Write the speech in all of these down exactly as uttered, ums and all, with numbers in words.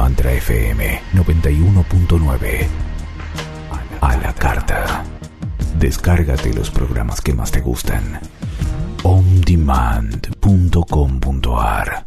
Mantra F M noventa y uno punto nueve. A la carta. Descárgate los programas que más te gustan. on demand punto com punto a r.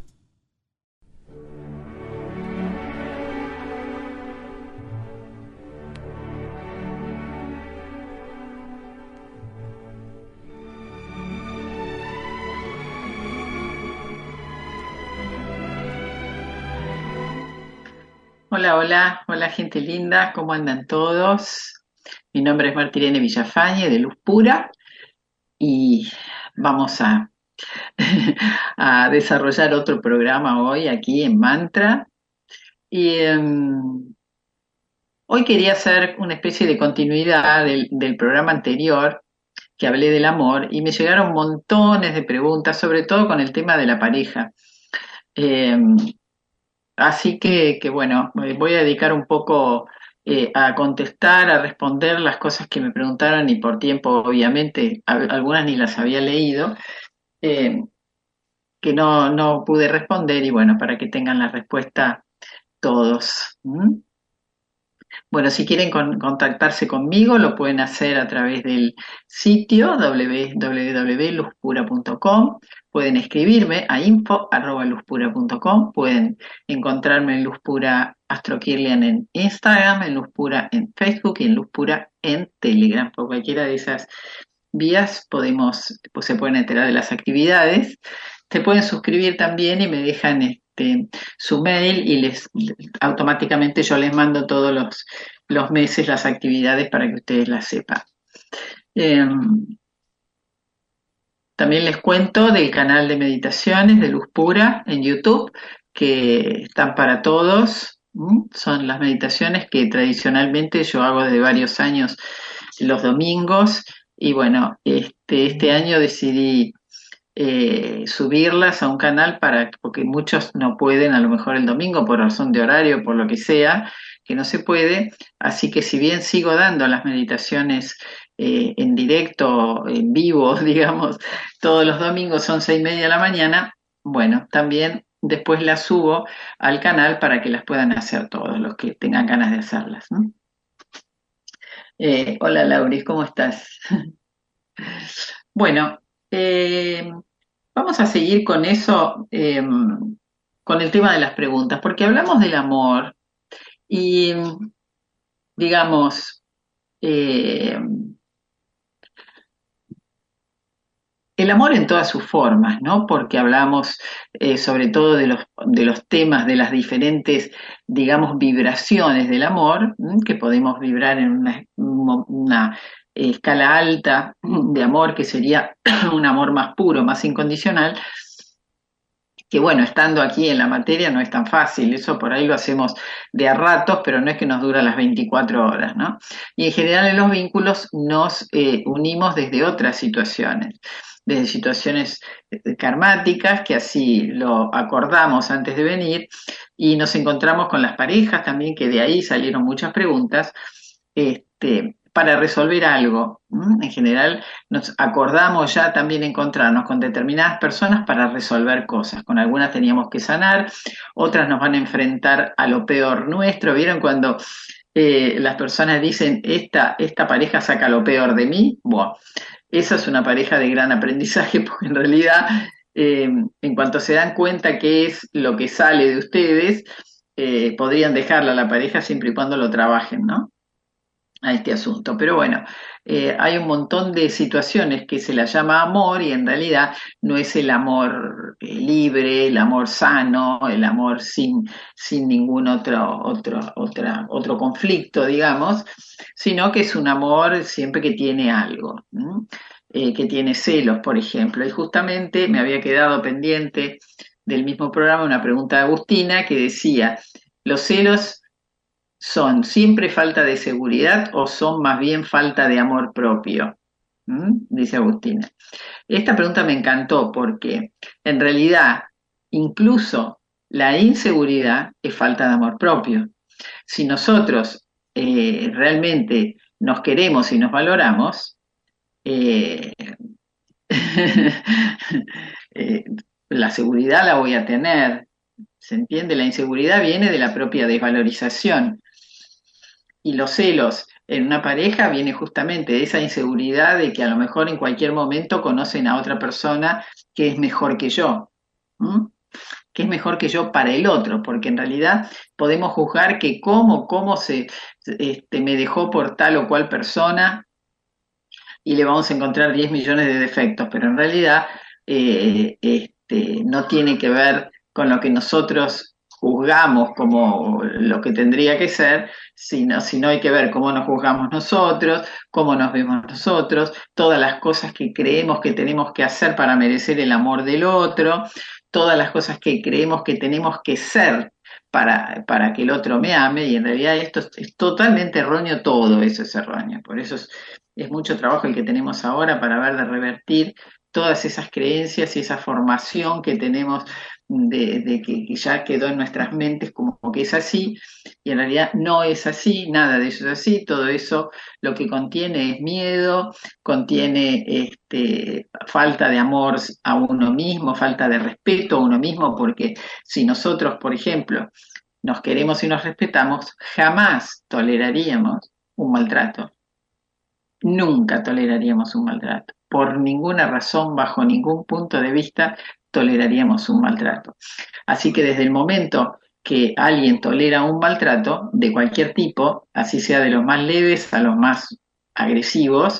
Hola, hola, hola gente linda, ¿cómo andan todos? Mi nombre es Martirene Villafañe de Luz Pura y vamos a, a desarrollar otro programa hoy aquí en Mantra. Y um, hoy quería hacer una especie de continuidad del, del programa anterior que hablé del amor y me llegaron montones de preguntas, sobre todo con el tema de la pareja. Eh, Así que, que bueno, me voy a dedicar un poco eh, a contestar, a responder las cosas que me preguntaron y por tiempo, obviamente, a- algunas ni las había leído, eh, que no, no pude responder y bueno, para que tengan la respuesta todos. ¿M? Bueno, si quieren con- contactarse conmigo, lo pueden hacer a través del sitio doble u doble u doble u punto luz pura punto com. Pueden escribirme a info arroba luz pura punto com. Pueden encontrarme en Luz Pura Astro Kirlian en Instagram, en Luz Pura en Facebook y en Luz Pura en Telegram. Por cualquiera de esas vías podemos, pues se pueden enterar de las actividades. Se pueden suscribir también y me dejan este, su mail y les automáticamente yo les mando todos los, los meses las actividades para que ustedes las sepan. Eh, También les cuento del canal de meditaciones de Luz Pura en YouTube, que están para todos. ¿M? Son las meditaciones que tradicionalmente yo hago desde varios años los domingos. Y bueno, este, este año decidí eh, subirlas a un canal para, porque muchos no pueden, a lo mejor el domingo por razón de horario, por lo que sea, que no se puede. Así que si bien sigo dando las meditaciones eh, en directo, en vivo, digamos, todos los domingos once y media de la mañana, bueno, también después las subo al canal para que las puedan hacer todos los que tengan ganas de hacerlas, ¿no? Eh, hola Lauris, ¿cómo estás? Bueno, eh, vamos a seguir con eso, eh, con el tema de las preguntas, porque hablamos del amor y, digamos, eh, el amor en todas sus formas, ¿no? Porque hablamos eh, sobre todo de los, de los temas, de las diferentes, digamos, vibraciones del amor, ¿m? Que podemos vibrar en una, una escala alta de amor, que sería un amor más puro, más incondicional, que bueno, estando aquí en la materia no es tan fácil, eso por ahí lo hacemos de a ratos, pero no es que nos dura las veinticuatro horas, ¿no? Y en general en los vínculos nos eh, unimos desde otras situaciones, desde situaciones eh, karmáticas, que así lo acordamos antes de venir, y nos encontramos con las parejas también, que de ahí salieron muchas preguntas, este, para resolver algo. ¿M? En general nos acordamos ya también encontrarnos con determinadas personas para resolver cosas. Con algunas teníamos que sanar, otras nos van a enfrentar a lo peor nuestro. ¿Vieron cuando eh, las personas dicen, esta, esta pareja saca lo peor de mí? Bueno, esa es una pareja de gran aprendizaje, porque en realidad, eh, en cuanto se dan cuenta qué es lo que sale de ustedes, eh, podrían dejarla a la pareja siempre y cuando lo trabajen, ¿no? A este asunto. Pero bueno, eh, hay un montón de situaciones que se la llama amor y en realidad no es el amor eh, libre, el amor sano, el amor sin, sin ningún otro, otro, otra, otro conflicto, digamos, sino que es un amor siempre que tiene algo, ¿m? Eh, que tiene celos, por ejemplo. Y justamente me había quedado pendiente del mismo programa una pregunta de Agustina que decía, ¿los celos son siempre falta de seguridad o son más bien falta de amor propio? ¿Mm? Dice Agustina. Esta pregunta me encantó porque en realidad incluso la inseguridad es falta de amor propio. Si nosotros eh, realmente nos queremos y nos valoramos, eh, eh, la seguridad la voy a tener. ¿se entiende? La inseguridad viene de la propia desvalorización. Y los celos en una pareja viene justamente de esa inseguridad de que a lo mejor en cualquier momento conocen a otra persona que es mejor que yo, ¿m? Que es mejor que yo para el otro, porque en realidad podemos juzgar que cómo, cómo se, este, me dejó por tal o cual persona y le vamos a encontrar diez millones de defectos, pero en realidad eh, este, no tiene que ver con lo que nosotros juzgamos como lo que tendría que ser, sino, sino hay que ver cómo nos juzgamos nosotros, cómo nos vemos nosotros, todas las cosas que creemos que tenemos que hacer para merecer el amor del otro, todas las cosas que creemos que tenemos que ser para, para que el otro me ame, y en realidad esto es, es totalmente erróneo, todo eso es erróneo. Por eso es, es mucho trabajo el que tenemos ahora para ver de revertir todas esas creencias y esa formación que tenemos de, de que, que ya quedó en nuestras mentes como que es así, y en realidad no es así, nada de eso es así, todo eso lo que contiene es miedo, contiene este, falta de amor a uno mismo, falta de respeto a uno mismo, porque si nosotros, por ejemplo, nos queremos y nos respetamos, jamás toleraríamos un maltrato. Nunca toleraríamos un maltrato. Por ninguna razón, bajo ningún punto de vista, toleraríamos un maltrato. Así que desde el momento que alguien tolera un maltrato de cualquier tipo, así sea de los más leves a los más agresivos,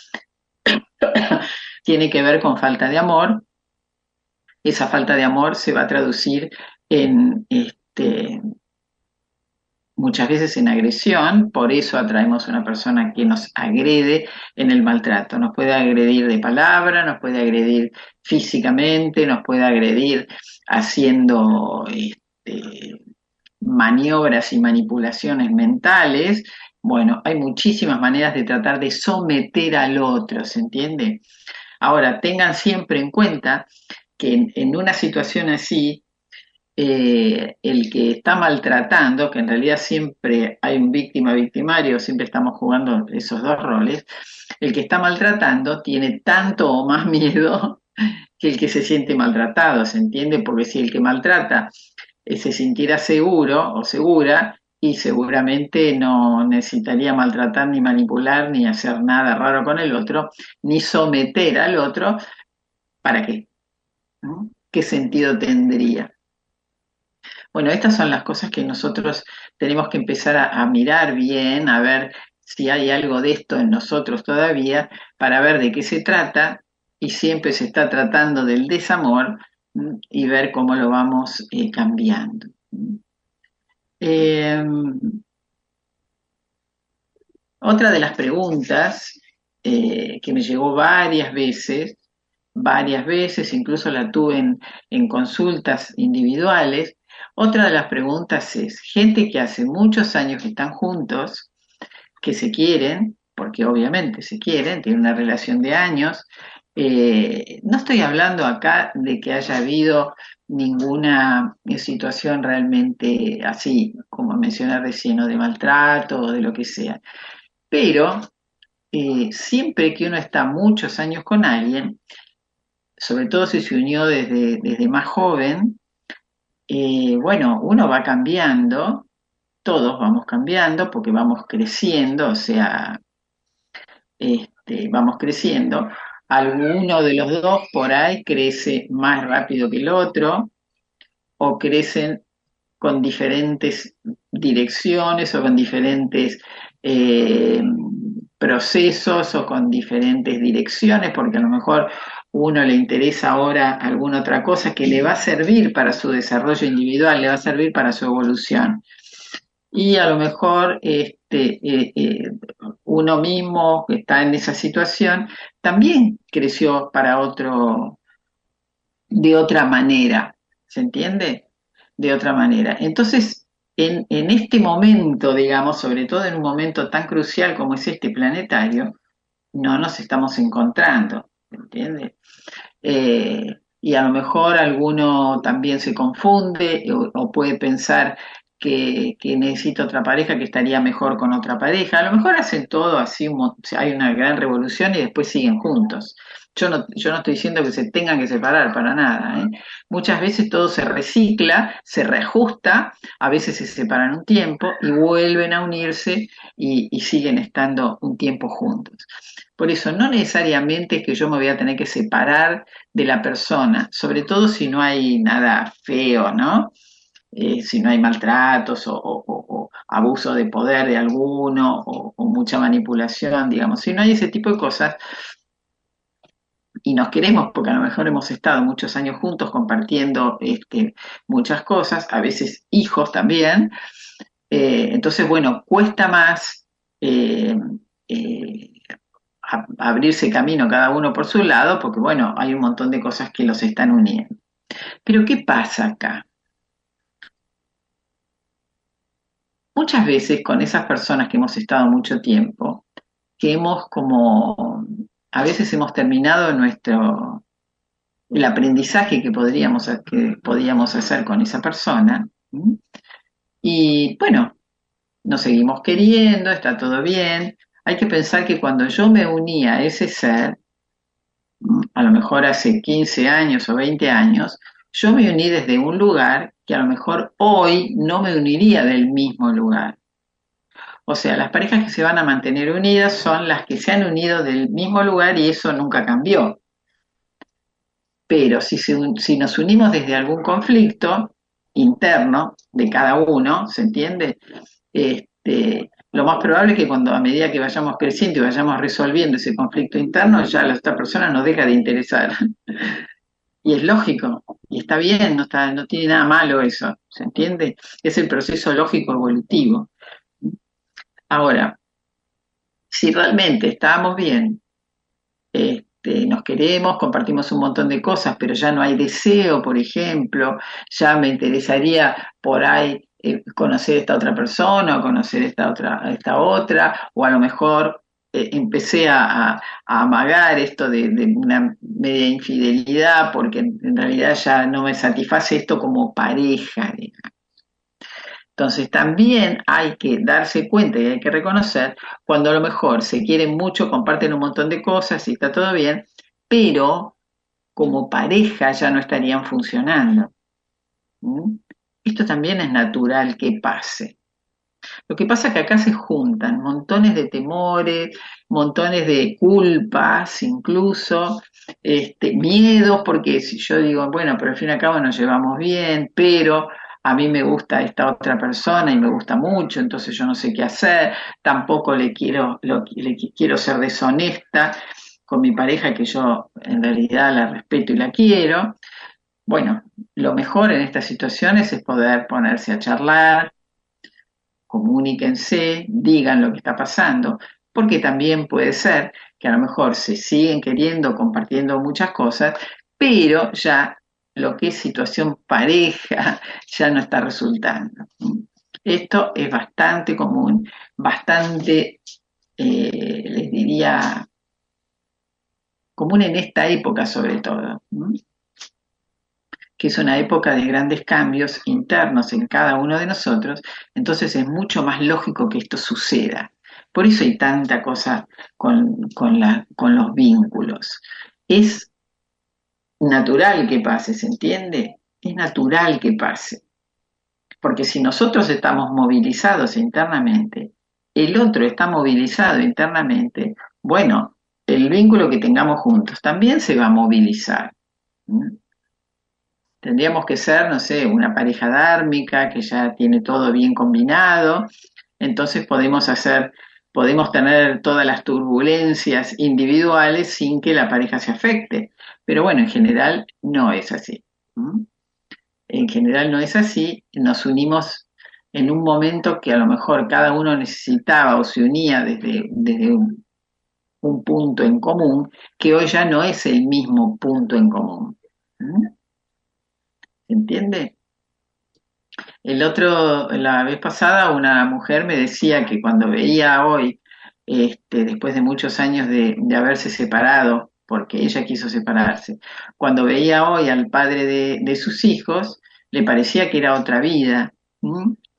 tiene que ver con falta de amor. Esa falta de amor se va a traducir en este, muchas veces en agresión, por eso atraemos a una persona que nos agrede en el maltrato. Nos puede agredir de palabra, nos puede agredir físicamente, nos puede agredir haciendo este, maniobras y manipulaciones mentales. Bueno, hay muchísimas maneras de tratar de someter al otro, ¿se entiende? Ahora, tengan siempre en cuenta que en, en una situación así, Eh, el que está maltratando, que en realidad siempre hay un víctima-victimario, siempre estamos jugando esos dos roles, el que está maltratando tiene tanto o más miedo que el que se siente maltratado, ¿se entiende? Porque si el que maltrata eh, se sintiera seguro o segura, y seguramente no necesitaría maltratar ni manipular ni hacer nada raro con el otro, ni someter al otro, ¿para qué? ¿No? ¿Qué sentido tendría? Bueno, estas son las cosas que nosotros tenemos que empezar a, a mirar bien, a ver si hay algo de esto en nosotros todavía, para ver de qué se trata, y siempre se está tratando del desamor, ¿m? Y ver cómo lo vamos eh, cambiando. Eh, Otra de las preguntas eh, que me llegó varias veces, varias veces, incluso la tuve en, en consultas individuales. Otra de las preguntas es, gente que hace muchos años que están juntos, que se quieren, porque obviamente se quieren, tienen una relación de años, eh, no estoy hablando acá de que haya habido ninguna situación realmente así, como mencioné recién, o de maltrato o de lo que sea, pero eh, siempre que uno está muchos años con alguien, sobre todo si se unió desde, desde más joven, eh, bueno, uno va cambiando, todos vamos cambiando porque vamos creciendo, o sea, este, vamos creciendo. Alguno de los dos por ahí crece más rápido que el otro, o crecen con diferentes direcciones o con diferentes eh, procesos o con diferentes direcciones, porque a lo mejor uno le interesa ahora alguna otra cosa que le va a servir para su desarrollo individual, le va a servir para su evolución. Y a lo mejor este, eh, eh, uno mismo que está en esa situación también creció para otro, de otra manera, ¿se entiende? De otra manera. Entonces, en, en este momento, digamos, sobre todo en un momento tan crucial como es este planetario, no nos estamos encontrando, ¿entiendes? Eh, y a lo mejor alguno también se confunde o, o puede pensar que, que necesita otra pareja, que estaría mejor con otra pareja. A lo mejor hacen todo así, un mo- hay una gran revolución y después siguen juntos. Yo no, yo no estoy diciendo que se tengan que separar para nada, ¿eh? Muchas veces todo se recicla, se reajusta, a veces se separan un tiempo y vuelven a unirse y, y siguen estando un tiempo juntos. Por eso no necesariamente es que yo me voy a tener que separar de la persona, sobre todo si no hay nada feo, ¿no? Eh, si no hay maltratos o, o- o- o abuso de poder de alguno o, o mucha manipulación, digamos, si no hay ese tipo de cosas y nos queremos porque a lo mejor hemos estado muchos años juntos compartiendo este, muchas cosas, a veces hijos también, eh, entonces, bueno, cuesta más eh, eh, a- abrirse camino cada uno por su lado porque, bueno, hay un montón de cosas que los están uniendo. Pero ¿qué pasa acá? Muchas veces con esas personas que hemos estado mucho tiempo, que hemos como, a veces hemos terminado nuestro, el aprendizaje que podríamos, que podíamos hacer con esa persona, ¿m? Y bueno, nos seguimos queriendo, está todo bien. Hay que pensar que cuando yo me unía a ese ser, ¿m? A lo mejor hace quince años o veinte años, yo me uní desde un lugar que a lo mejor hoy no me uniría del mismo lugar. O sea, las parejas que se van a mantener unidas son las que se han unido del mismo lugar y eso nunca cambió. Pero si, se si nos unimos desde algún conflicto interno de cada uno, ¿se entiende? Este, lo más probable es que cuando a medida que vayamos creciendo y vayamos resolviendo ese conflicto interno, ya la otra persona nos deja de interesar. Y es lógico, y está bien, no, está, no tiene nada malo eso, ¿se entiende? Es el proceso lógico evolutivo. Ahora, si realmente estábamos bien, este, nos queremos, compartimos un montón de cosas, pero ya no hay deseo, por ejemplo, ya me interesaría por ahí eh, conocer esta otra persona o conocer esta otra, esta otra, o a lo mejor eh, empecé a, a, a amagar esto de, de, una media infidelidad porque en, en realidad ya no me satisface esto como pareja, digamos. Entonces también hay que darse cuenta y hay que reconocer cuando a lo mejor se quieren mucho, comparten un montón de cosas y está todo bien, pero como pareja ya no estarían funcionando. ¿Mm? Esto también es natural que pase. Lo que pasa es que acá se juntan montones de temores, montones de culpas, incluso este, miedos, porque si yo digo, bueno, pero al fin y al cabo nos llevamos bien, pero a mí me gusta esta otra persona y me gusta mucho, entonces yo no sé qué hacer, tampoco le quiero, lo, le quiero ser deshonesta con mi pareja que yo en realidad la respeto y la quiero. Bueno, lo mejor en estas situaciones es poder ponerse a charlar, comuníquense, digan lo que está pasando, porque también puede ser que a lo mejor se siguen queriendo, compartiendo muchas cosas, pero ya lo que es situación pareja ya no está resultando. Esto es bastante común, bastante, eh, les diría, común en esta época sobre todo, ¿no? Que es una época de grandes cambios internos en cada uno de nosotros, entonces es mucho más lógico que esto suceda. Por eso hay tanta cosa con, con, la, con los vínculos. Es natural que pase, ¿se entiende? Es natural que pase. Porque si nosotros estamos movilizados internamente, el otro está movilizado internamente, bueno, el vínculo que tengamos juntos también se va a movilizar. ¿Mm? Tendríamos que ser, no sé, una pareja dármica que ya tiene todo bien combinado, entonces podemos hacer, podemos tener todas las turbulencias individuales sin que la pareja se afecte. Pero bueno, en general no es así. ¿Mm? En general no es así, nos unimos en un momento que a lo mejor cada uno necesitaba o se unía desde, desde un, un punto en común, que hoy ya no es el mismo punto en común. ¿Mm? ¿Se entiende? El otro, la vez pasada, una mujer me decía que cuando veía hoy, este, después de muchos años de, de haberse separado, porque ella quiso separarse, cuando veía hoy al padre de, de sus hijos, le parecía que era otra vida, ¿m?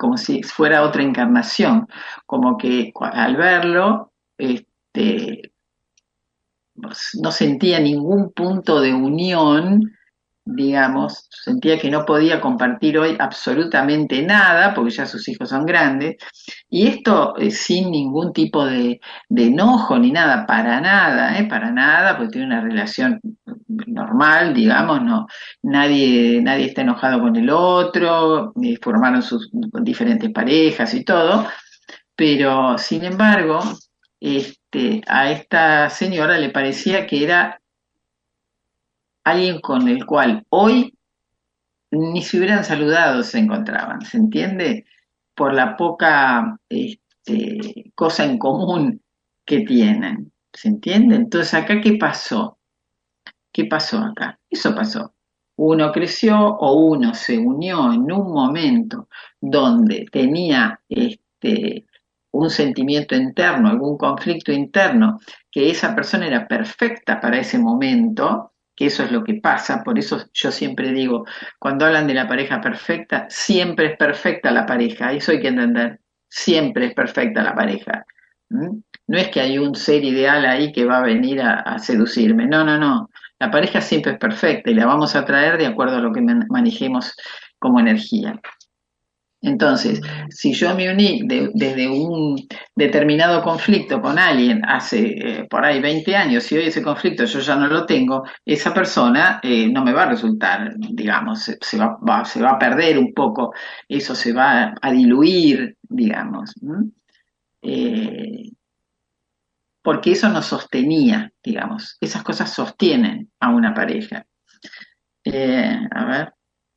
como si fuera otra encarnación, como que al verlo, este, no sentía ningún punto de unión, digamos, sentía que no podía compartir hoy absolutamente nada, porque ya sus hijos son grandes, y esto eh, sin ningún tipo de, de enojo ni nada, para nada, eh, para nada, porque tiene una relación normal, digamos, no, nadie, nadie está enojado con el otro, eh, formaron sus diferentes parejas y todo, pero sin embargo, este, a esta señora le parecía que era alguien con el cual hoy ni se hubieran saludado se encontraban, ¿se entiende? Por la poca este, cosa en común que tienen, ¿se entiende? Entonces, ¿acá qué pasó? ¿Qué pasó acá? Eso pasó. Uno creció o uno se unió en un momento donde tenía este, un sentimiento interno, algún conflicto interno, que esa persona era perfecta para ese momento, que eso es lo que pasa, por eso yo siempre digo, cuando hablan de la pareja perfecta, siempre es perfecta la pareja, eso hay que entender, siempre es perfecta la pareja. ¿Mm? No es que hay un ser ideal ahí que va a venir a, a seducirme, no, no, no, la pareja siempre es perfecta y la vamos a traer de acuerdo a lo que manejemos como energía. Entonces, si yo me uní de, desde un determinado conflicto con alguien hace eh, por ahí veinte años y hoy ese conflicto yo ya no lo tengo, esa persona eh, no me va a resultar, digamos, se, se, va, va, se va a perder un poco, eso se va a, a diluir, digamos. Eh, porque eso nos sostenía, digamos, esas cosas sostienen a una pareja. Eh, a ver.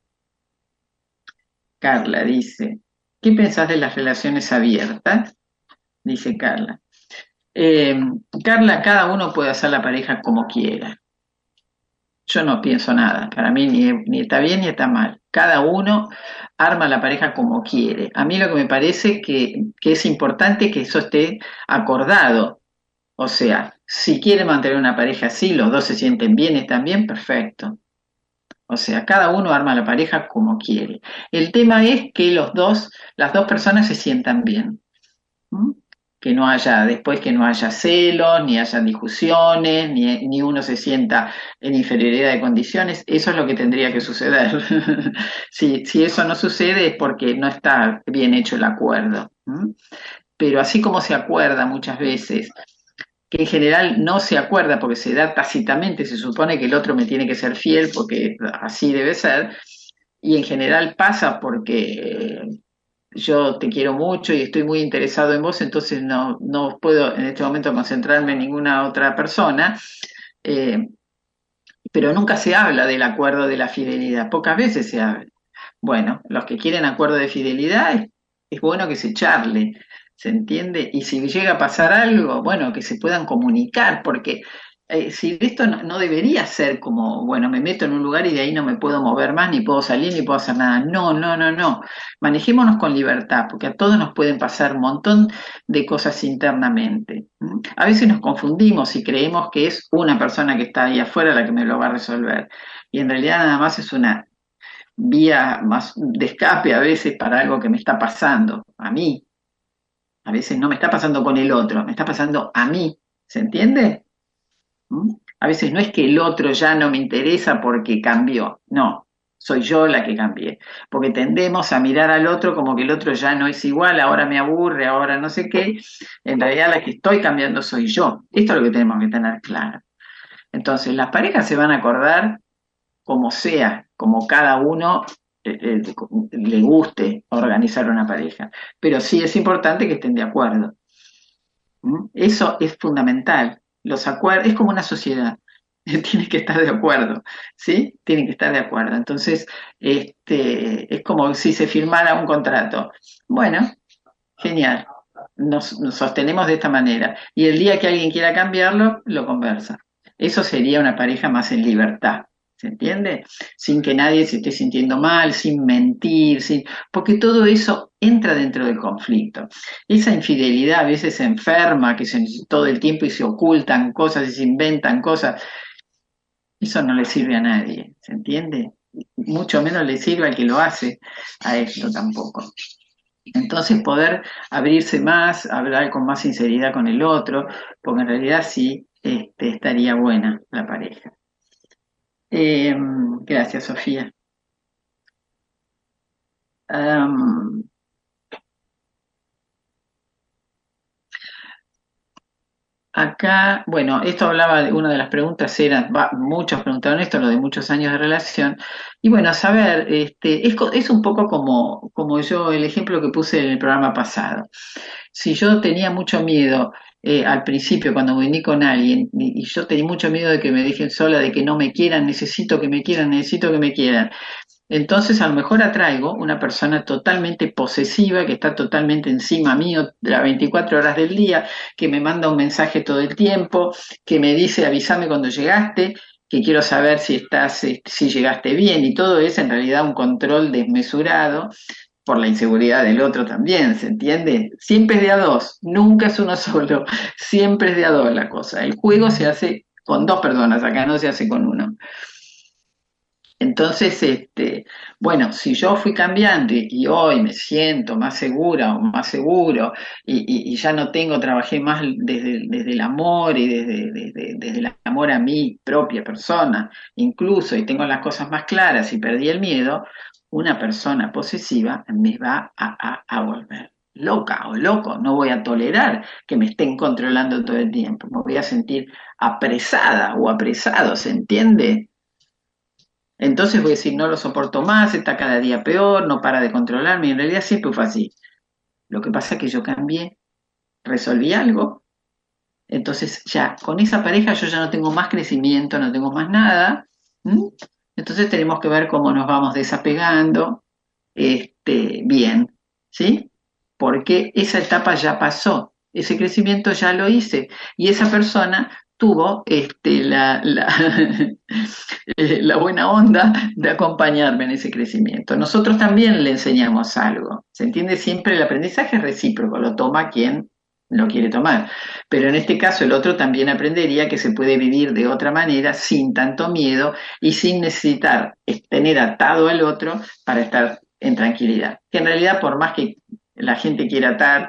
Carla dice, ¿qué pensás de las relaciones abiertas? Dice Carla. Eh, Carla, cada uno puede hacer la pareja como quiera. Yo no pienso nada, para mí ni, ni está bien ni está mal. Cada uno arma la pareja como quiere. A mí lo que me parece que, que es importante que eso esté acordado. O sea, si quiere mantener una pareja así, los dos se sienten bien, están bien, perfecto. O sea, cada uno arma la pareja como quiere. El tema es que los dos, las dos personas se sientan bien. ¿Mm? Que no haya, después que no haya celos, ni haya discusiones, ni, ni uno se sienta en inferioridad de condiciones. Eso es lo que tendría que suceder. si, si eso no sucede es porque no está bien hecho el acuerdo. ¿Mm? Pero así como se acuerda muchas veces, que en general no se acuerda porque se da tácitamente, se supone que el otro me tiene que ser fiel porque así debe ser, y en general pasa porque yo te quiero mucho y estoy muy interesado en vos, entonces no, no puedo en este momento concentrarme en ninguna otra persona, eh, pero nunca se habla del acuerdo de la fidelidad, pocas veces se habla. Bueno, los que quieren acuerdo de fidelidad es, es bueno que se charle, ¿se entiende? Y si llega a pasar algo, bueno, que se puedan comunicar, porque eh, si esto no, no debería ser como, bueno, me meto en un lugar y de ahí no me puedo mover más, ni puedo salir, ni puedo hacer nada. No, no, no, no. Manejémonos con libertad, porque a todos nos pueden pasar un montón de cosas internamente. ¿Mm? A veces nos confundimos y creemos que es una persona que está ahí afuera la que me lo va a resolver. Y en realidad nada más es una vía más de escape a veces para algo que me está pasando a mí. A veces no me está pasando con el otro, me está pasando a mí, ¿se entiende? ¿Mm? A veces no es que el otro ya no me interesa porque cambió, no, soy yo la que cambié, porque tendemos a mirar al otro como que el otro ya no es igual, ahora me aburre, ahora no sé qué, en realidad la que estoy cambiando soy yo. Esto es lo que tenemos que tener claro. Entonces, las parejas se van a acordar como sea, como cada uno eh, eh, le guste organizar una pareja. Pero sí es importante que estén de acuerdo. ¿Mm? Eso es fundamental. Los acuerdos, es como una sociedad. Tienen que estar de acuerdo, ¿sí? Tienen que estar de acuerdo. Entonces, este, es como si se firmara un contrato. Bueno, genial. Nos, nos sostenemos de esta manera. Y el día que alguien quiera cambiarlo, lo conversa. Eso sería una pareja más en libertad. ¿Se entiende? Sin que nadie se esté sintiendo mal, sin mentir, sin... porque todo eso entra dentro del conflicto. Esa infidelidad a veces enferma, que se, todo el tiempo y se ocultan cosas y se inventan cosas, eso no le sirve a nadie, ¿se entiende? Mucho menos le sirve al que lo hace, a esto tampoco. Entonces poder abrirse más, hablar con más sinceridad con el otro, porque en realidad sí este, estaría buena la pareja. Eh, gracias, Sofía. Um, Acá, bueno, esto hablaba de una de las preguntas, era, va, muchos preguntaron esto, lo de muchos años de relación, y bueno, saber, este, es, co- es un poco como, como yo, el ejemplo que puse en el programa pasado. Si yo tenía mucho miedo eh, al principio cuando vení con alguien, y, y yo tenía mucho miedo de que me dejen sola, de que no me quieran, necesito que me quieran, necesito que me quieran. Entonces a lo mejor atraigo una persona totalmente posesiva, que está totalmente encima mío las veinticuatro horas del día, que me manda un mensaje todo el tiempo, que me dice avísame cuando llegaste, que quiero saber si estás, eh, si llegaste bien, y todo es en realidad un control desmesurado por la inseguridad del otro también, ¿se entiende? Siempre es de a dos, nunca es uno solo, siempre es de a dos la cosa. El juego se hace con dos personas, acá no se hace con uno. Entonces, este, bueno, si yo fui cambiando y, y hoy me siento más segura o más seguro y, y- y ya no tengo, trabajé más desde, desde el amor y desde, desde, desde el amor a mi propia persona, incluso, y tengo las cosas más claras y perdí el miedo, una persona posesiva me va a, a, a volver loca o loco. No voy a tolerar que me estén controlando todo el tiempo. Me voy a sentir apresada o apresado, ¿se entiende? Entonces voy a decir, no lo soporto más, está cada día peor, no para de controlarme, y en realidad siempre fue así. Lo que pasa es que yo cambié, resolví algo, entonces ya con esa pareja yo ya no tengo más crecimiento, no tengo más nada. ¿M? Entonces tenemos que ver cómo nos vamos desapegando, este, bien, ¿sí? Porque esa etapa ya pasó, ese crecimiento ya lo hice, y esa persona tuvo este, la, la, eh, la buena onda de acompañarme en ese crecimiento. Nosotros también le enseñamos algo. ¿Se entiende? Siempre el aprendizaje es recíproco, lo toma quien lo quiere tomar. Pero en este caso el otro también aprendería que se puede vivir de otra manera, sin tanto miedo y sin necesitar tener atado al otro para estar en tranquilidad. Que en realidad, por más que la gente quiera atar,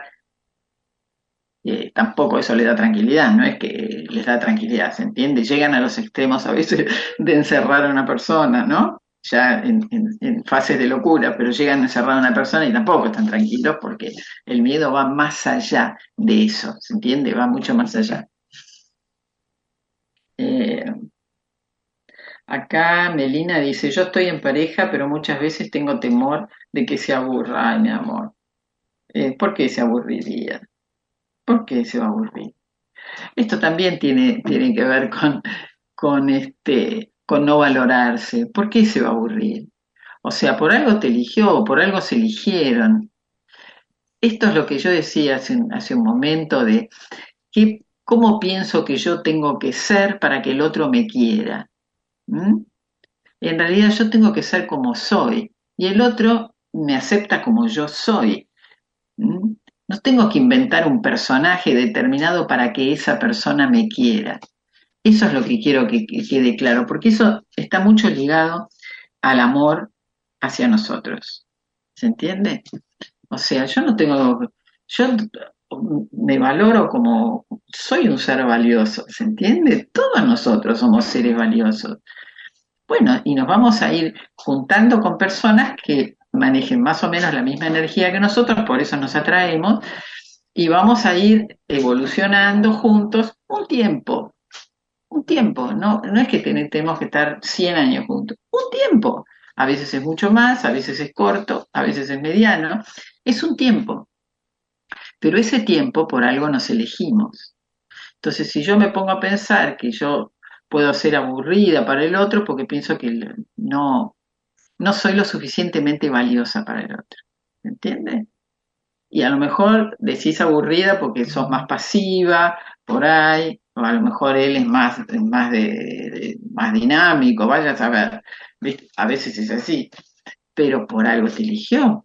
eh, tampoco eso le da tranquilidad, no es que les da tranquilidad, ¿se entiende? Llegan a los extremos a veces de encerrar a una persona, ¿no? Ya en, en, en fases de locura, pero llegan a encerrar a una persona y tampoco están tranquilos porque el miedo va más allá de eso, ¿se entiende? Va mucho más allá. Eh, Acá Melina dice, yo estoy en pareja, pero muchas veces tengo temor de que se aburra. Ay, mi amor, eh, ¿por qué se aburriría? ¿Por qué se va a aburrir? Esto también tiene, tiene que ver con, con, este, con no valorarse. ¿Por qué se va a aburrir? O sea, por algo te eligió, por algo se eligieron. Esto es lo que yo decía hace, un- hace un momento de que, cómo pienso que yo tengo que ser para que el otro me quiera. ¿Mm? En realidad yo tengo que ser como soy y el otro me acepta como yo soy. ¿Mm? No tengo que inventar un personaje determinado para que esa persona me quiera. Eso es lo que quiero que, que quede claro, porque eso está mucho ligado al amor hacia nosotros. ¿Se entiende? O sea, yo no tengo, yo me valoro como, soy un ser valioso, ¿se entiende? Todos nosotros somos seres valiosos. Bueno, y nos vamos a ir juntando con personas que manejen más o menos la misma energía que nosotros, por eso nos atraemos, y vamos a ir evolucionando juntos un tiempo, un tiempo, no, no es que tenemos que estar cien años juntos, un tiempo. A veces es mucho más, a veces es corto, a veces es mediano, es un tiempo, pero ese tiempo por algo nos elegimos. Entonces, si yo me pongo a pensar que yo puedo ser aburrida para el otro porque pienso que no, no soy lo suficientemente valiosa para el otro, ¿entiendes? Y a lo mejor decís aburrida porque sos más pasiva, por ahí, o a lo mejor él es más, más, de, de- más dinámico, vaya a saber, ¿viste? A veces es así, pero por algo te eligió,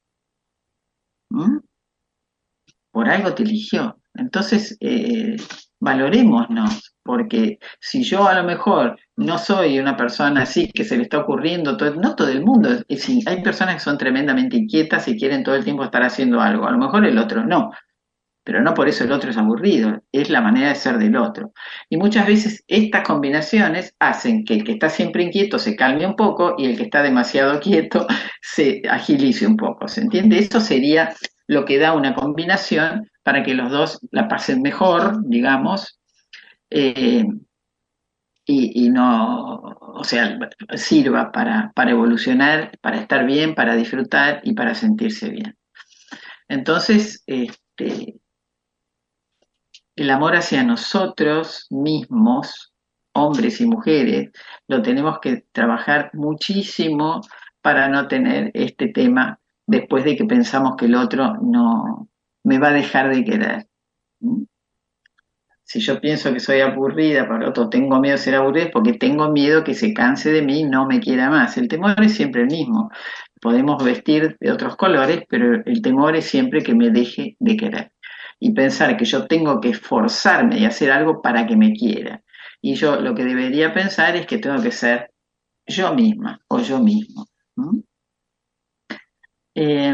¿m? Por algo te eligió. Entonces, eh, valorémonos, porque si yo a lo mejor no soy una persona así que se le está ocurriendo, todo, no todo el mundo, es, hay personas que son tremendamente inquietas y quieren todo el tiempo estar haciendo algo, a lo mejor el otro no, pero no por eso el otro es aburrido, es la manera de ser del otro. Y muchas veces estas combinaciones hacen que el que está siempre inquieto se calme un poco y el que está demasiado quieto se agilice un poco, ¿se entiende? Eso sería lo que da una combinación para que los dos la pasen mejor, digamos, eh, y, y no, o sea, sirva para, para evolucionar, para estar bien, para disfrutar y para sentirse bien. Entonces, este, el amor hacia nosotros mismos, hombres y mujeres, lo tenemos que trabajar muchísimo para no tener este tema después de que pensamos que el otro no me va a dejar de querer. ¿Mm? Si yo pienso que soy aburrida, por otro tengo miedo de ser aburrida, es porque tengo miedo que se canse de mí y no me quiera más. El temor es siempre el mismo. Podemos vestir de otros colores, pero el temor es siempre que me deje de querer. Y pensar que yo tengo que esforzarme y hacer algo para que me quiera. Y yo lo que debería pensar es que tengo que ser yo misma o yo mismo. ¿Mm? Eh,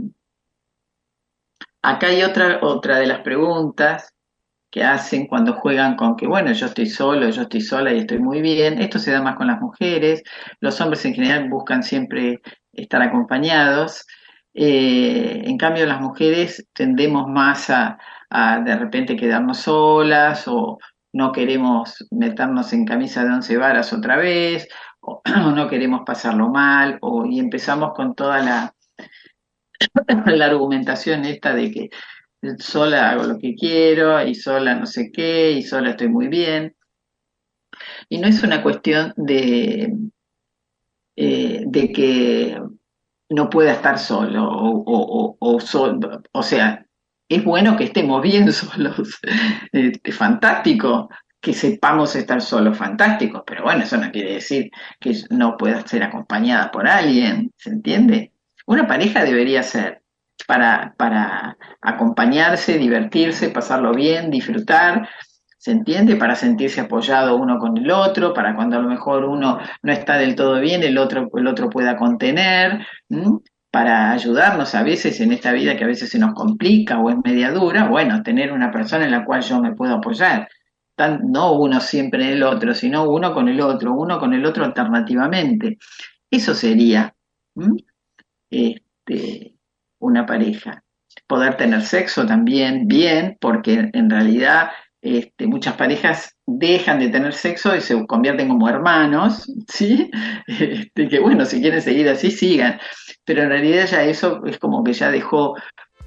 acá hay otra, otra de las preguntas que hacen cuando juegan con que, bueno, yo estoy solo, yo estoy sola y estoy muy bien. Esto se da más con las mujeres. Los hombres en general buscan siempre estar acompañados. Eh, en cambio, las mujeres tendemos más a, a de repente quedarnos solas o no queremos meternos en camisa de once varas otra vez o no queremos pasarlo mal o, y empezamos con toda la, la argumentación esta de que sola hago lo que quiero y sola no sé qué y sola estoy muy bien. Y no es una cuestión de, eh, de que no pueda estar solo o, o, o, o, sol, o sea, es bueno que estemos bien solos, es fantástico que sepamos estar solos, fantástico, pero bueno, eso no quiere decir que no pueda ser acompañada por alguien, ¿se entiende? Una pareja debería ser para, para acompañarse, divertirse, pasarlo bien, disfrutar, ¿se entiende? Para sentirse apoyado uno con el otro, para cuando a lo mejor uno no está del todo bien, el otro, el otro pueda contener, ¿m? Para ayudarnos a veces en esta vida que a veces se nos complica o es media dura, bueno, tener una persona en la cual yo me puedo apoyar. Tan, no uno siempre en el otro, sino uno con el otro, uno con el otro alternativamente. Eso sería ¿m? Este, una pareja. Poder tener sexo también bien, porque en realidad Este, muchas parejas dejan de tener sexo y se convierten como hermanos, ¿sí? Este, que bueno, si quieren seguir así, sigan. Pero en realidad ya eso es como que ya dejó.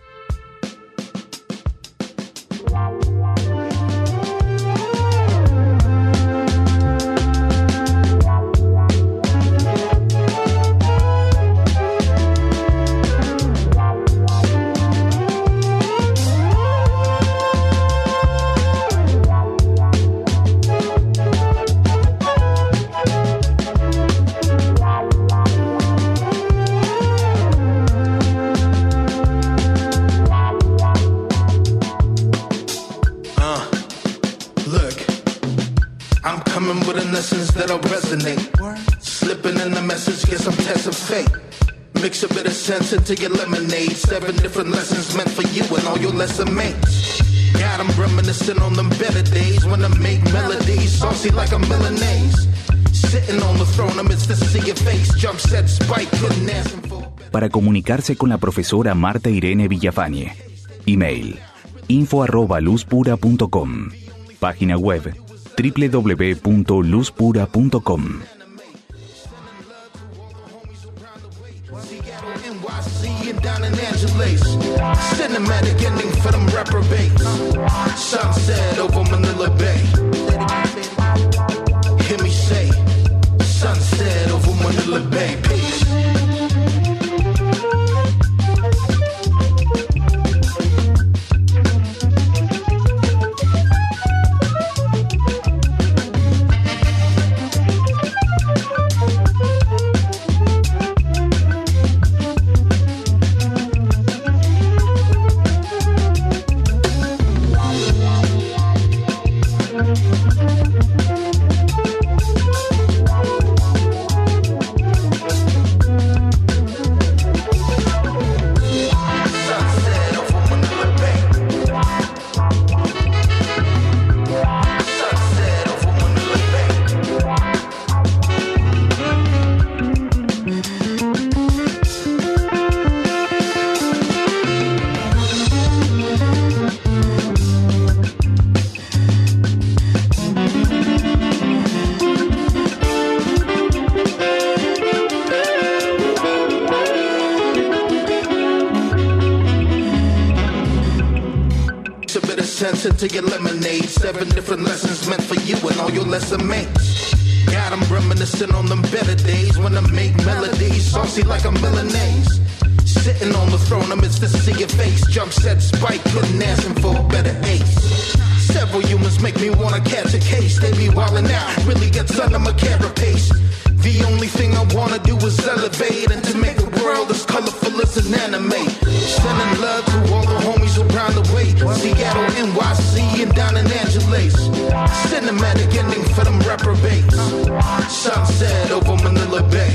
That'll resonate. Slipping in the message, guess I'm testing fate. Mix a bit of sense into your lemonade. Seven different lessons meant for you and all your lesson mates. God, I'm reminiscing on them better days when I make melodies saucy like a Milanese. Sitting on the throne amidst the sea of face. Jump set, spike, couldn't ask him for. Para comunicarse con la profesora Marta Irene Villafañe. Email info arroba luzpura punto com. Página web doble u doble u doble u punto luz pura punto com. Cinematic ending for them reprobates. Sunset over Manila Bay. Hear me say, sunset over Manila Bay. Peace. sense into your lemonade. Seven different lessons meant for you and all your lesson mates. God, I'm reminiscing on them better days when I make melodies saucy like a Milanese. Sitting on the throne amidst the sea of face. Jump set spike, couldn't ask him for a better ace. Several humans make me wanna catch a case. They be wildin' out, really gets under my carapace. The only thing I wanna do is elevate and to make the world as colorful as an anime. Sending love to all the homies around the way. Seattle, N Y C, and down in Angeles. Cinematic ending for them reprobates. Sunset over Manila Bay.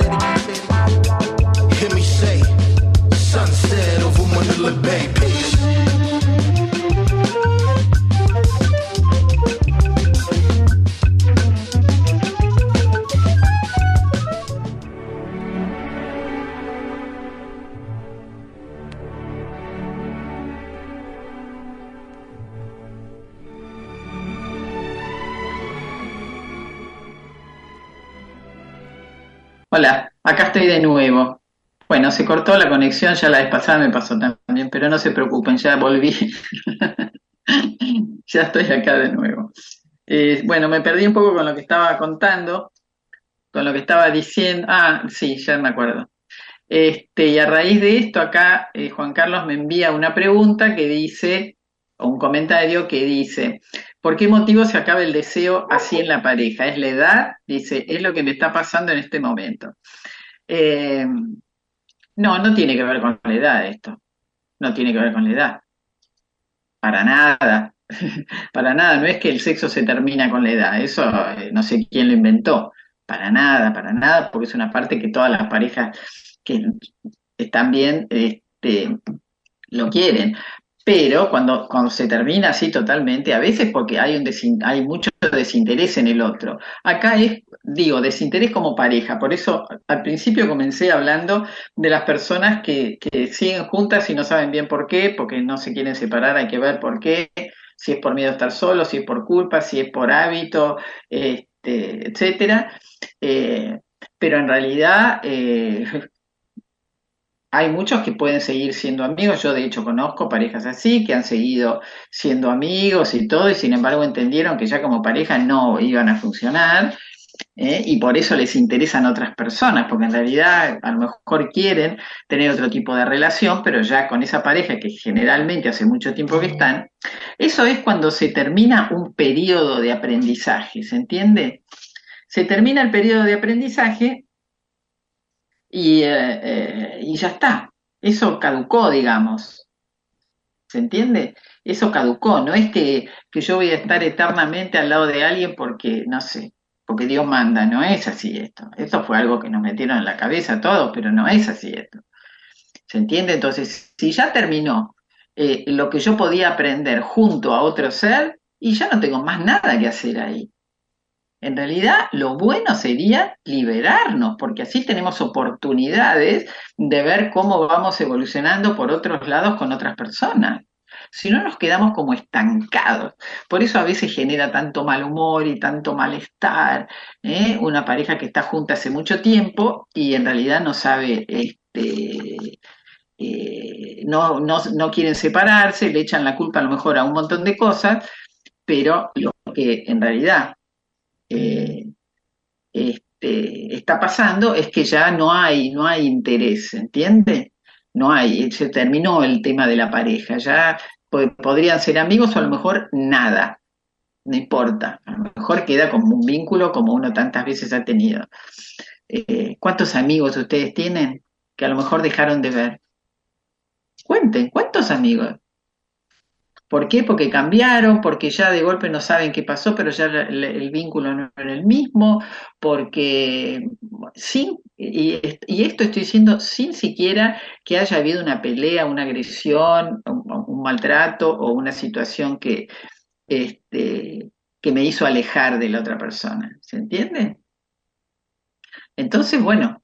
Hear me say, sunset over Manila Bay. Peace. Hola, acá estoy de nuevo. Bueno, se cortó la conexión, ya la vez pasada me pasó también, pero no se preocupen, ya volví. Ya estoy acá de nuevo. Eh, bueno, me perdí un poco con lo que estaba contando, con lo que estaba diciendo. Ah, sí, ya me acuerdo. Este, y a raíz de esto acá eh, Juan Carlos me envía una pregunta que dice, o un comentario que dice, ¿por qué motivo se acaba el deseo así en la pareja? ¿Es la edad? Dice, es lo que me está pasando en este momento. Eh, no, no tiene que ver con la edad esto, no tiene que ver con la edad, para nada, para nada, no es que el sexo se termina con la edad, eso eh, no sé quién lo inventó, para nada, para nada, porque es una parte que todas las parejas que están bien este, lo quieren. Pero cuando, cuando se termina así totalmente, a veces porque hay un desin, hay mucho desinterés en el otro. Acá es, digo, desinterés como pareja. Por eso al principio comencé hablando de las personas que, que siguen juntas y no saben bien por qué, porque no se quieren separar, hay que ver por qué, si es por miedo a estar solo, si es por culpa, si es por hábito, este, etcétera. Eh, pero en realidad eh, hay muchos que pueden seguir siendo amigos. Yo de hecho conozco parejas así que han seguido siendo amigos y todo, y sin embargo entendieron que ya como pareja no iban a funcionar, ¿eh? Y por eso les interesan otras personas, porque en realidad a lo mejor quieren tener otro tipo de relación, pero ya con esa pareja que generalmente hace mucho tiempo que están. Eso es cuando se termina un periodo de aprendizaje, ¿se entiende? Se termina el periodo de aprendizaje y, eh, eh, y ya está. Eso caducó, digamos. ¿Se entiende? Eso caducó. No es que, que yo voy a estar eternamente al lado de alguien porque, no sé, porque Dios manda. No es así esto. Esto fue algo que nos metieron en la cabeza a todos, pero no es así esto. ¿Se entiende? Entonces, si ya terminó eh, lo que yo podía aprender junto a otro ser, y ya no tengo más nada que hacer ahí. En realidad, lo bueno sería liberarnos, porque así tenemos oportunidades de ver cómo vamos evolucionando por otros lados con otras personas. Si no, nos quedamos como estancados. Por eso a veces genera tanto mal humor y tanto malestar, ¿eh? Una pareja que está junta hace mucho tiempo y en realidad no sabe, este, eh, no, no, no quieren separarse, le echan la culpa a lo mejor a un montón de cosas, pero lo que en realidad Eh, este, está pasando es que ya no hay, no hay interés, ¿entiende? No hay, se terminó el tema de la pareja, ya po- podrían ser amigos o a lo mejor nada, no importa, a lo mejor queda como un vínculo como uno tantas veces ha tenido. Eh, ¿cuántos amigos ustedes tienen que a lo mejor dejaron de ver? Cuenten, ¿cuántos amigos? ¿Por qué? Porque cambiaron, porque ya de golpe no saben qué pasó, pero ya el, el vínculo no era el mismo, porque sin, y, y esto estoy diciendo sin siquiera que haya habido una pelea, una agresión, un, un maltrato o una situación que, este, que me hizo alejar de la otra persona, ¿se entiende? Entonces, bueno,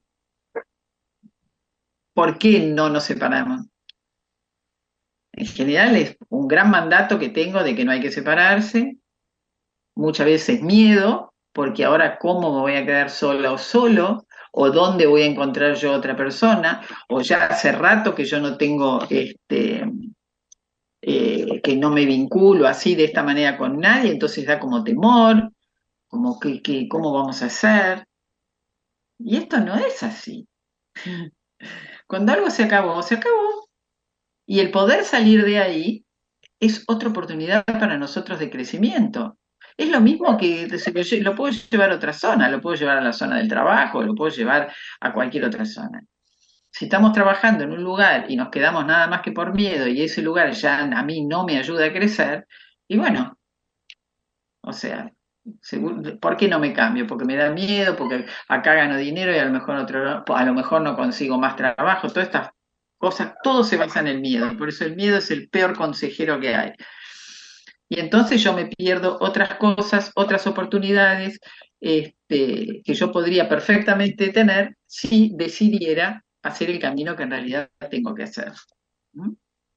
¿por qué no nos separamos? En general es un gran mandato que tengo de que no hay que separarse, muchas veces miedo, porque ahora cómo me voy a quedar sola o solo, o dónde voy a encontrar yo otra persona, o ya hace rato que yo no tengo este, eh, que no me vinculo así de esta manera con nadie, entonces da como temor, como que, que ¿cómo vamos a hacer? Y esto no es así. Cuando algo se acabó, se acabó. Y el poder salir de ahí es otra oportunidad para nosotros de crecimiento. Es lo mismo que lo puedo llevar a otra zona, lo puedo llevar a la zona del trabajo, lo puedo llevar a cualquier otra zona. Si estamos trabajando en un lugar y nos quedamos nada más que por miedo y ese lugar ya a mí no me ayuda a crecer, y bueno, o sea, seguro, ¿por qué no me cambio? Porque me da miedo, porque acá gano dinero y a lo mejor otro, a lo mejor no consigo más trabajo, todas estas cosas, todo se basa en el miedo, por eso el miedo es el peor consejero que hay. Y entonces yo me pierdo otras cosas, otras oportunidades este, que yo podría perfectamente tener si decidiera hacer el camino que en realidad tengo que hacer. ¿Mm?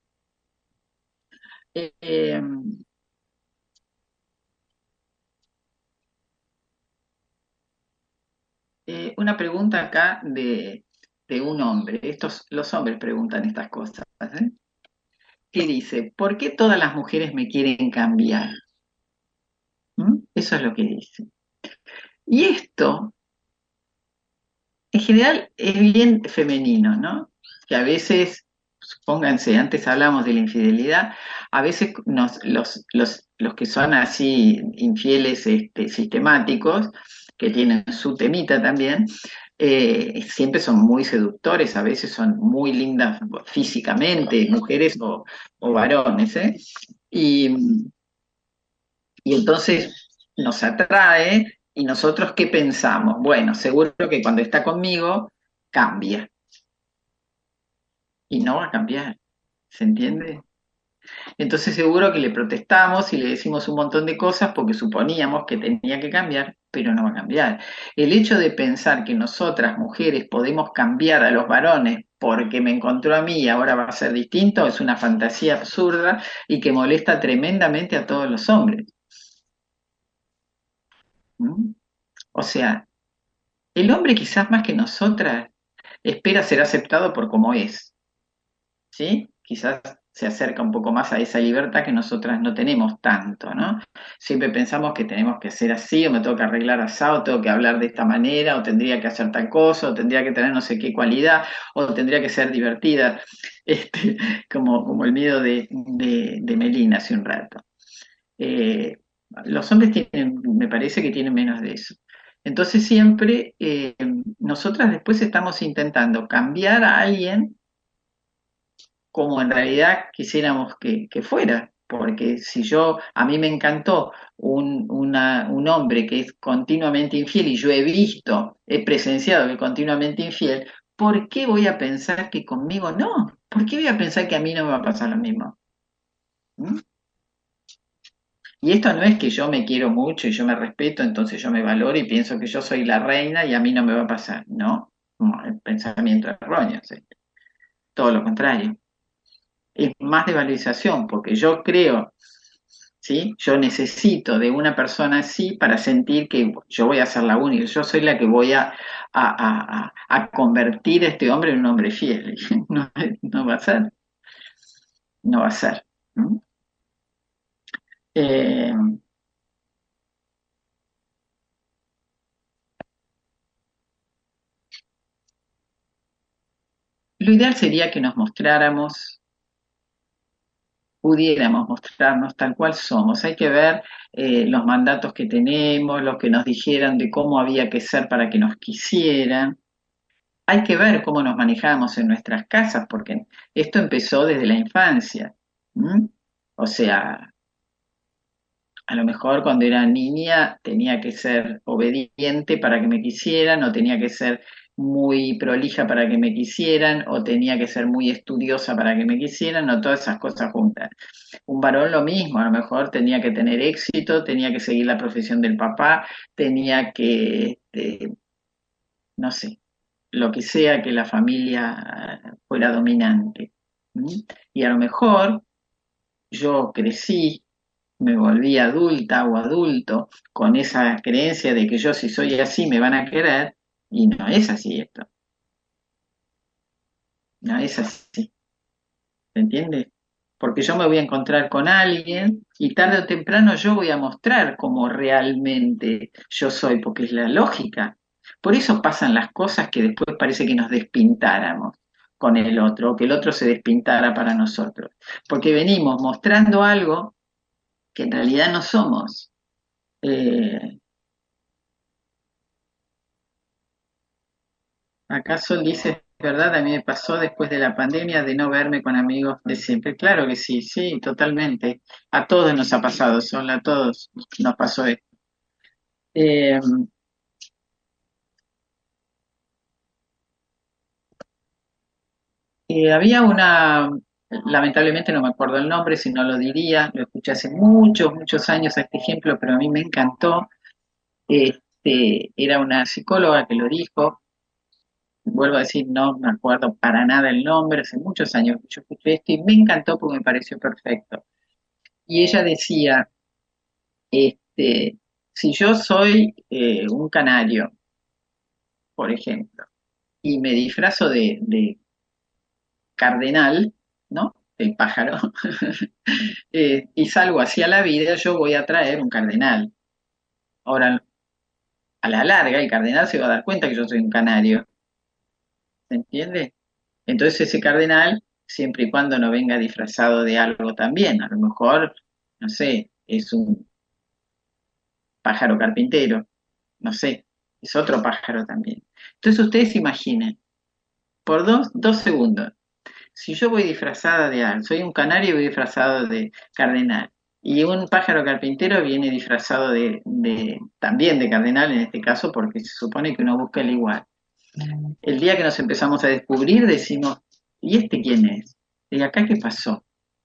Eh, eh, eh, una pregunta acá de, de un hombre. Estos, los hombres preguntan estas cosas. ¿eh? Que dice, ¿por qué todas las mujeres me quieren cambiar? ¿Mm? Eso es lo que dice. Y esto, en general, es bien femenino, ¿no? Que a veces, pónganse, antes hablamos de la infidelidad, a veces nos, los, los, los que son así infieles este, sistemáticos, que tienen su temita también, eh, siempre son muy seductores, a veces son muy lindas físicamente, mujeres o, o varones, ¿eh? Y, y entonces nos atrae y nosotros ¿qué pensamos? Bueno, seguro que cuando está conmigo cambia y no va a cambiar, ¿se entiende? Entonces seguro que le protestamos y le decimos un montón de cosas porque suponíamos que tenía que cambiar, pero no va a cambiar. El hecho de pensar que nosotras mujeres podemos cambiar a los varones porque me encontró a mí y ahora va a ser distinto es una fantasía absurda y que molesta tremendamente a todos los hombres. ¿Mm? O sea, el hombre quizás más que nosotras espera ser aceptado por como es, ¿sí? Quizás se acerca un poco más a esa libertad que nosotras no tenemos tanto, ¿no? Siempre pensamos que tenemos que ser así, o me tengo que arreglar asado, o tengo que hablar de esta manera, o tendría que hacer tal cosa, o tendría que tener no sé qué cualidad, o tendría que ser divertida, este, como, como el miedo de, de, de Melina hace un rato. Eh, los hombres tienen, me parece que tienen menos de eso. Entonces siempre eh, nosotras después estamos intentando cambiar a alguien como en realidad quisiéramos que, que fuera, porque si yo, a mí me encantó un, una, un hombre que es continuamente infiel y yo he visto, he presenciado que es continuamente infiel, ¿por qué voy a pensar que conmigo no? ¿Por qué voy a pensar que a mí no me va a pasar lo mismo? ¿Mm? Y esto no es que yo me quiero mucho y yo me respeto, entonces yo me valoro y pienso que yo soy la reina y a mí no me va a pasar. No, no el pensamiento erróneo, ¿sí? Todo lo contrario. Es más de valorización, porque yo creo, ¿sí? Yo necesito de una persona así para sentir que yo voy a ser la única, yo soy la que voy a, a, a, a convertir a este hombre en un hombre fiel. No, no va a ser, no va a ser. ¿Mm? Eh, lo ideal sería que nos mostráramos pudiéramos mostrarnos tal cual somos. Hay que ver eh, los mandatos que tenemos, los que nos dijeran de cómo había que ser para que nos quisieran. Hay que ver cómo nos manejamos en nuestras casas, porque esto empezó desde la infancia. ¿Mm? O sea, a lo mejor cuando era niña tenía que ser obediente para que me quisieran, o tenía que ser muy prolija para que me quisieran, o tenía que ser muy estudiosa para que me quisieran, o todas esas cosas juntas. Un varón lo mismo, a lo mejor tenía que tener éxito, tenía que seguir la profesión del papá, tenía que, este, no sé, lo que sea que la familia fuera dominante. ¿Mm? Y a lo mejor yo crecí, me volví adulta o adulto con esa creencia de que yo si soy así me van a querer, y no es así esto, no es así, ¿se entiende? porque yo me voy a encontrar con alguien y tarde o temprano yo voy a mostrar cómo realmente yo soy, porque es la lógica. Por eso pasan las cosas que después parece que nos despintáramos con el otro, o que el otro se despintara para nosotros, porque venimos mostrando algo que en realidad no somos. Eh, Acá Sol dice, ¿verdad? A mí me pasó después de la pandemia de no verme con amigos de siempre. Claro que sí, sí, totalmente. A todos nos ha pasado, Sol, a todos nos pasó esto. Eh, eh, Había una, lamentablemente no me acuerdo el nombre, si no lo diría, lo escuché hace muchos, muchos años a este ejemplo, pero a mí me encantó. Este, era una psicóloga que lo dijo, vuelvo a decir, no me acuerdo para nada el nombre, hace muchos años que yo escuché esto y me encantó porque me pareció perfecto. Y ella decía, este, si yo soy eh, un canario, por ejemplo, y me disfrazo de, de cardenal, ¿no? El pájaro, eh, y salgo hacia la vida, yo voy a traer un cardenal. Ahora, a la larga, el cardenal se va a dar cuenta que yo soy un canario, ¿se entiende? Entonces ese cardenal, siempre y cuando no venga disfrazado de algo también, a lo mejor, no sé, es un pájaro carpintero, no sé, es otro pájaro también. Entonces ustedes imaginen, por dos, dos segundos, si yo voy disfrazada de algo, soy un canario y voy disfrazado de cardenal, y un pájaro carpintero viene disfrazado de, de también de cardenal en este caso, porque se supone que uno busca el igual. El día que nos empezamos a descubrir decimos, ¿y este quién es? ¿Y acá qué pasó?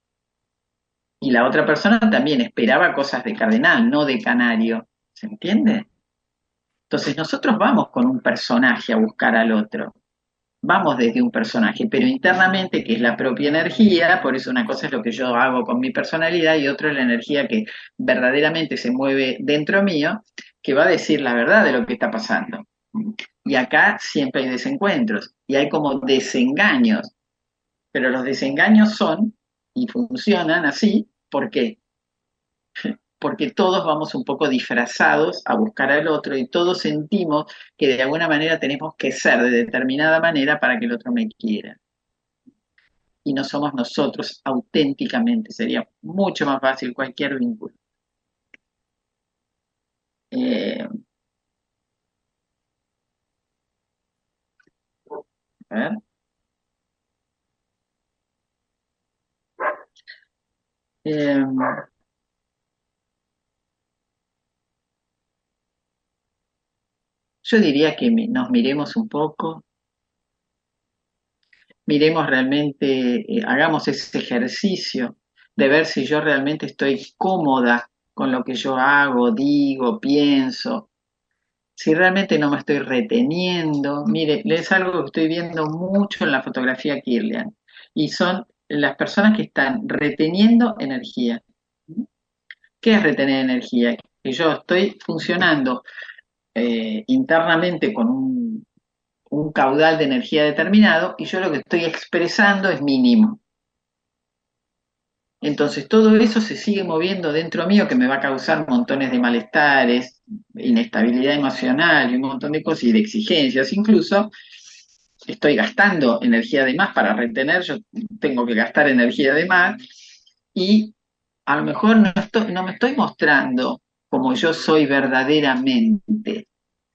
Y la otra persona también esperaba cosas de cardenal, no de canario. ¿Se entiende? Entonces nosotros vamos con un personaje a buscar al otro. Vamos desde un personaje, pero internamente, que es la propia energía, por eso una cosa es lo que yo hago con mi personalidad y otra es la energía que verdaderamente se mueve dentro mío, que va a decir la verdad de lo que está pasando. Y acá siempre hay desencuentros y hay como desengaños, pero los desengaños son y funcionan así, ¿por qué? Porque todos vamos un poco disfrazados a buscar al otro y todos sentimos que de alguna manera tenemos que ser de determinada manera para que el otro me quiera. Y no somos nosotros auténticamente, sería mucho más fácil cualquier vínculo. Eh, a ver. Eh, yo diría que nos miremos un poco, miremos realmente, eh, hagamos ese ejercicio de ver si yo realmente estoy cómoda con lo que yo hago, digo, pienso, si realmente no me estoy reteniendo. Mire, es algo que estoy viendo mucho en la fotografía Kirlian, y son las personas que están reteniendo energía. ¿Qué es retener energía? Que yo estoy funcionando eh, internamente con un un caudal de energía determinado y yo lo que estoy expresando es mínimo. Entonces todo eso se sigue moviendo dentro mío que me va a causar montones de malestares, inestabilidad emocional y un montón de cosas y de exigencias incluso. Estoy gastando energía de más para retener, yo tengo que gastar energía de más y a lo mejor no, estoy, no me estoy mostrando como yo soy verdaderamente.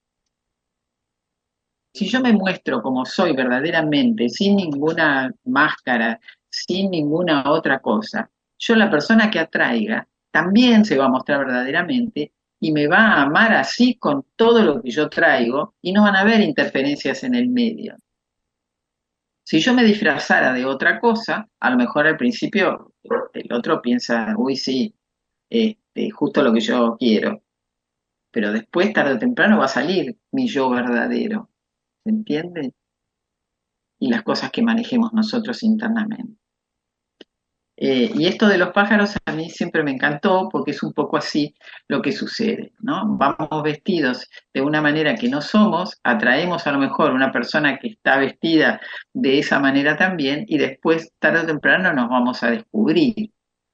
Si yo me muestro como soy verdaderamente, sin ninguna máscara, sin ninguna otra cosa, yo la persona que atraiga también se va a mostrar verdaderamente y me va a amar así con todo lo que yo traigo y no van a haber interferencias en el medio. Si yo me disfrazara de otra cosa, a lo mejor al principio el otro piensa, uy, sí, este, justo lo que yo quiero, pero después, tarde o temprano, va a salir mi yo verdadero. ¿Se entiende? Y las cosas que manejemos nosotros internamente. Eh, y esto de los pájaros a mí siempre me encantó porque es un poco así lo que sucede, ¿no? Vamos vestidos de una manera que no somos, atraemos a lo mejor una persona que está vestida de esa manera también y después tarde o temprano nos vamos a descubrir.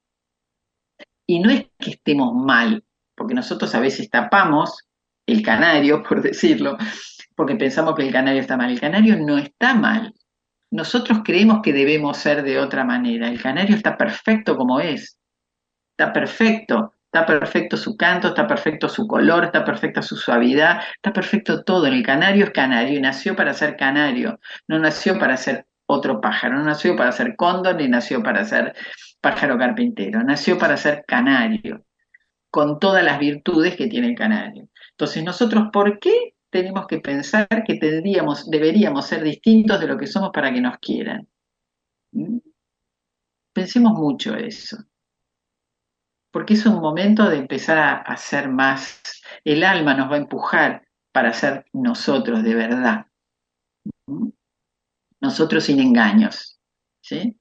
Y no es que estemos mal, porque nosotros a veces tapamos el canario, por decirlo, porque pensamos que el canario está mal. El canario no está mal. Nosotros creemos que debemos ser de otra manera. El canario está perfecto como es. Está perfecto. Está perfecto su canto, está perfecto su color, está perfecta su suavidad, está perfecto todo. El canario es canario y nació para ser canario. No nació para ser otro pájaro. No nació para ser cóndor ni nació para ser pájaro carpintero. Nació para ser canario, con todas las virtudes que tiene el canario. Entonces, nosotros, ¿por qué tenemos que pensar que tendríamos, deberíamos ser distintos de lo que somos para que nos quieran? ¿Mm? Pensemos mucho eso. Porque es un momento de empezar a, a ser más. El alma nos va a empujar para ser nosotros de verdad. ¿Mm? Nosotros sin engaños. ¿Sí?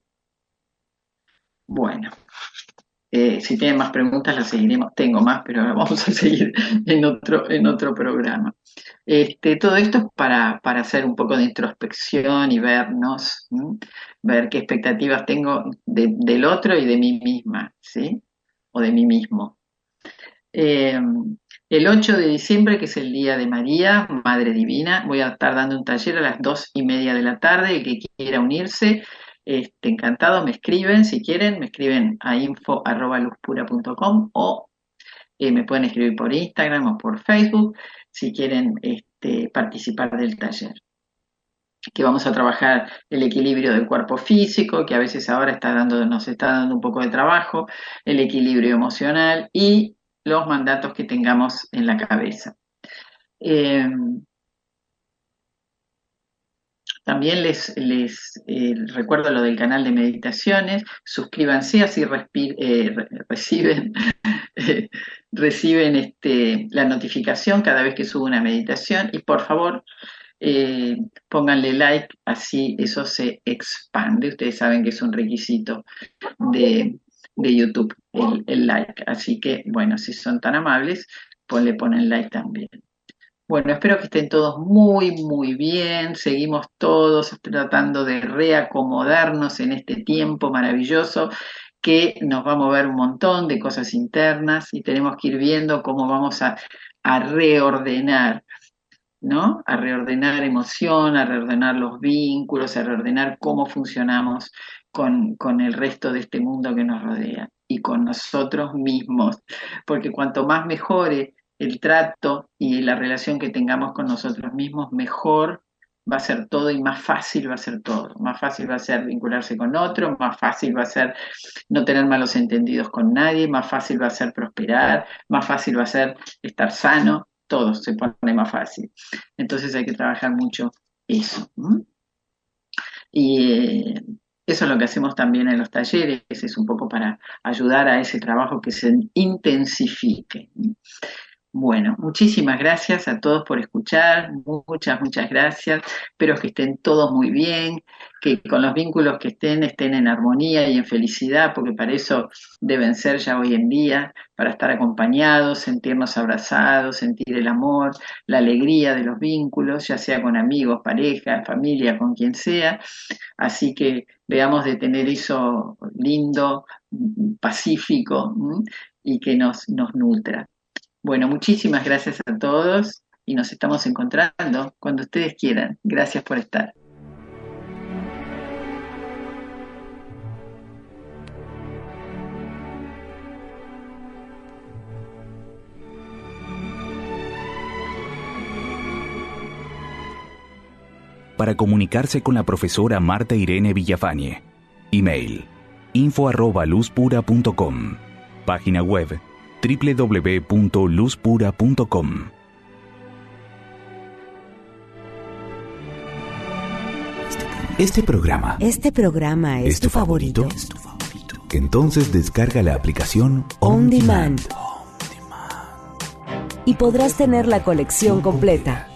Bueno. Eh, si tienen más preguntas las seguiremos, tengo más, pero vamos a seguir en otro, en otro programa. Este, todo esto es para, para hacer un poco de introspección y vernos, ¿sí? Ver qué expectativas tengo de, del otro y de mí misma, ¿sí? O de mí mismo. Eh, el ocho de diciembre, que es el Día de María, Madre Divina, voy a estar dando un taller a las dos y media de la tarde, el que quiera unirse. Este, encantado, me escriben, si quieren, me escriben a info arroba luzpura punto com o eh, me pueden escribir por Instagram o por Facebook si quieren este, participar del taller. Que vamos a trabajar el equilibrio del cuerpo físico, que a veces ahora está dando, nos está dando un poco de trabajo, el equilibrio emocional y los mandatos que tengamos en la cabeza. Eh, También les, les eh, recuerdo lo del canal de meditaciones, suscríbanse así respi- eh, reciben, eh, reciben este, la notificación cada vez que subo una meditación y por favor eh, pónganle like, así eso se expande. Ustedes saben que es un requisito de, de YouTube el, el like, así que bueno, si son tan amables, pues le ponen like también. Bueno, espero que estén todos muy, muy bien. Seguimos todos tratando de reacomodarnos en este tiempo maravilloso que nos va a mover un montón de cosas internas y tenemos que ir viendo cómo vamos a, a reordenar, ¿no? A reordenar emoción, a reordenar los vínculos, a reordenar cómo funcionamos con, con el resto de este mundo que nos rodea y con nosotros mismos. Porque cuanto más mejore el trato y la relación que tengamos con nosotros mismos, mejor va a ser todo y más fácil va a ser todo. Más fácil va a ser vincularse con otro, más fácil va a ser no tener malos entendidos con nadie, más fácil va a ser prosperar, más fácil va a ser estar sano, todo se pone más fácil. Entonces hay que trabajar mucho eso. ¿Mm? Y eh, eso es lo que hacemos también en los talleres, es un poco para ayudar a ese trabajo que se intensifique. Bueno, muchísimas gracias a todos por escuchar, muchas, muchas gracias. Espero que estén todos muy bien, que con los vínculos que estén, estén en armonía y en felicidad, porque para eso deben ser ya hoy en día, para estar acompañados, sentirnos abrazados, sentir el amor, la alegría de los vínculos, ya sea con amigos, pareja, familia, con quien sea. Así que veamos de tener eso lindo, pacífico, ¿m? Y que nos, nos nutra. Bueno, muchísimas gracias a todos y nos estamos encontrando cuando ustedes quieran. Gracias por estar. Para comunicarse con la profesora Marta Irene Villafañe, email info arroba luzpura punto com, página web doble u doble u doble u punto luzpura punto com. Este programa. Este programa es, ¿Es tu tu favorito? favorito? ¿Es tu favorito? Entonces descarga la aplicación On On Demand. Demand. Y podrás tener la colección completa.